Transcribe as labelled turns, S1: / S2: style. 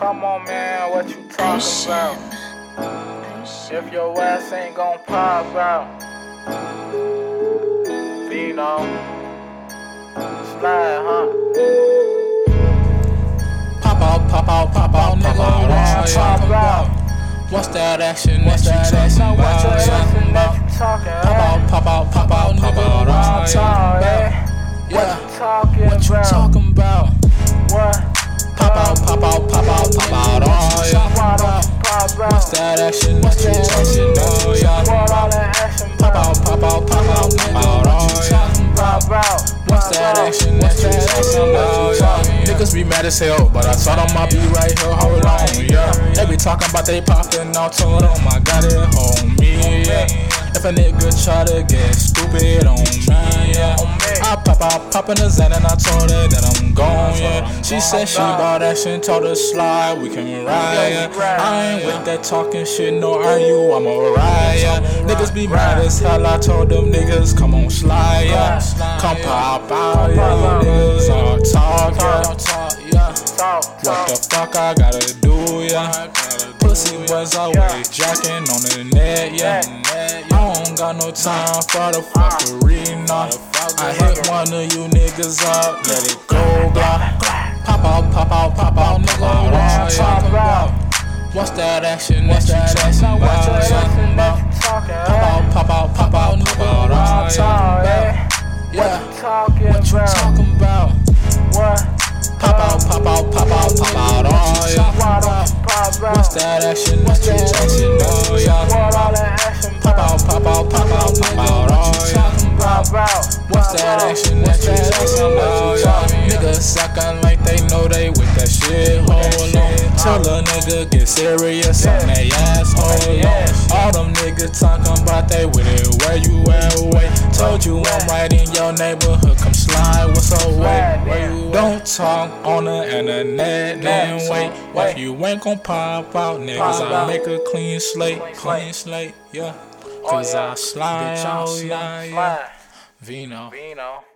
S1: Come on, man, what you talking about? If your ass ain't gon' pop out, Vino, slide, huh?
S2: Pop out, nigga, what you talking about? What's that action that you talking about? Pop out, nigga, what you talking about? Yeah, what you talking about?
S1: What?
S2: Pop out, what you talking about? What's that action that you talking about? Yeah, pop out, nigga, what you talking about? What's that action that you talking about? Yeah, niggas be mad as hell, but I told them I'll be right here, hold on, yeah. They be talking about they poppin', I told them I got it, homie, yeah. If a nigga try to get stupid on me, yeah, I pop in the Zen and I told her that I'm gone, yeah. She said she bought action, told her slide, we can ride, yeah. I ain't with that talking shit, no are you, I'm a ride, yeah. Niggas be mad as hell, I told them niggas come on slide, yeah. Come pop out, yeah, niggas all talk, yeah. What the fuck I gotta do, yeah. Pussy boys always jacking on the net, yeah. I don't got no time for the fuckery, nah. I hit one of you niggas up, let it go, blah. Pop out, nigga, what you talking about? What's that action that you talking about? Pop out, nigga, what you talking about? Yeah, what you talking about? Pop out, oh yeah. What's that action that you talking about? Yeah, pop out, oh yeah. What's that action that you talking about? Yeah, niggas suckin' like they know they with that shit. Hold on, till a nigga get serious on that asshole. All them niggas talking about they with it. Where you at? Wait, told you I'm right in your neighborhood. Come slide, what's up? Wait, don't talk on the internet, then wait. If you ain't gon' pop out, niggas, I make a clean slate, yeah. Cause I slide, yeah. Vino.